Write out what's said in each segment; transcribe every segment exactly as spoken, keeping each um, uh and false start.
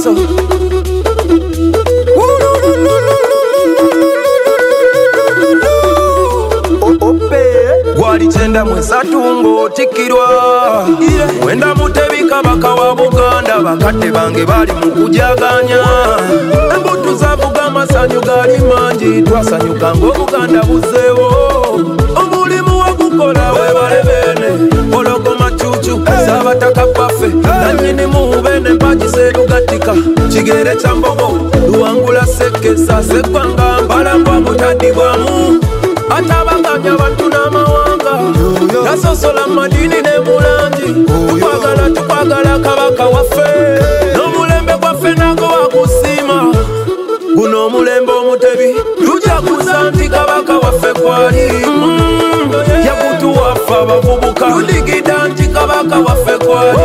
maaso. Gwali chenda mwesatu ng'otikirwa Mwenda Mutebi Kabaka wa Buganda bakadde bange bali mu kujaganya Embutu zavuga masanyu gali mangi twasanyuka ng'Obuganda buzeewo omulimu wagukola webale bene Ologoma Cuucu Saabataka Baffe nannyini muubene mpagi Serugatika Kigere kya Mbogo Luwangula Sekesa Seggwanga Mbalambwa Mutadibwamu atabaganya bantu n'amawanga tasosola madini ne mulangi tukwagala tukwagala kabaka waffe n'omulembe gwaffe nago wagusiima guno omulembe Omutebi tujaguza nti kabaka waffe kwali yagutuwaffe abavubuka tudigida nti kabaka waffe kwali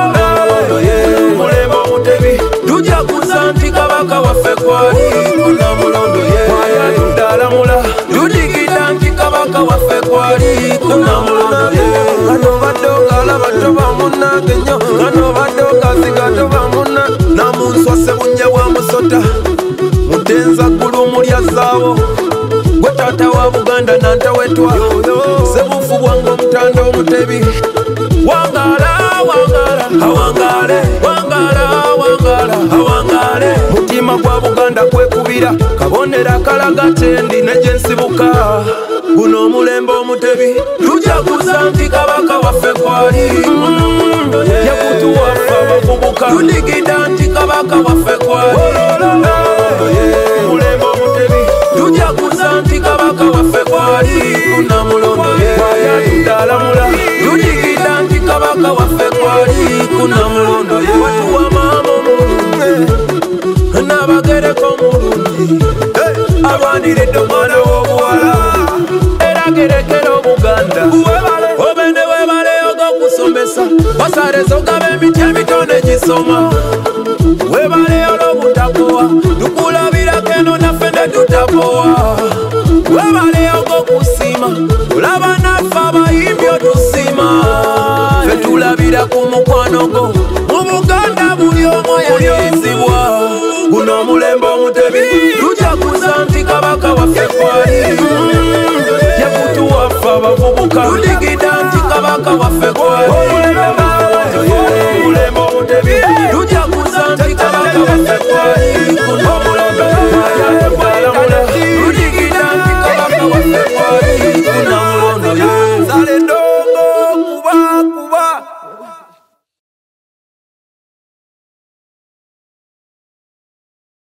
omulembe Omutebi tujaguza nti kabaka waffe kwali kunamulondo ye twayatudalamula tudigida nti kabaka waffe kwali kunamulondo ye kano badde ogala bato bamunange nnyo kano badde ogaziga tobamuna namunswa Sebunye bwa Musota mutenza ggulu mulya zaabo gwe taata wa Buganda nantawetwa Sebufu bwange omutanda Omutebi wangala wangala awangale wangala wangala awangale mutima gwa Buganda kwekubira kabonera kalaga kyendi negye nsibuka guno omulembe Omutebi tujaguza nti kabaka waffe kwali yakutuwaffe abavubuka tudigida nti kabaka waffe kwali omulembe Omutebi tujaguza nti kabaka waffe kwali kunamulondo yayatudalamula tudigida nti kabaka waffe kwali kunamulondo ye watuwa maama omulungi n'abagereko omulungi alwaniridde omwana w'obuwala era gerekera Obuganda obende webale og'okusomesa basareza ogaba emiti emitone gisoma webale olw'obutakowa tukulabirako eno naffe ne tutakowa webale og'okusiima olaba naffe abayimbi otusiima ffe tulabira ku mukwano gwo mu Buganda buli omu yalirizibwa guno omulembe Omutebi tujaguza nti kabaka waffe kwali yakutuwaffe abavubuka tudigida nti kabaka waffe kwali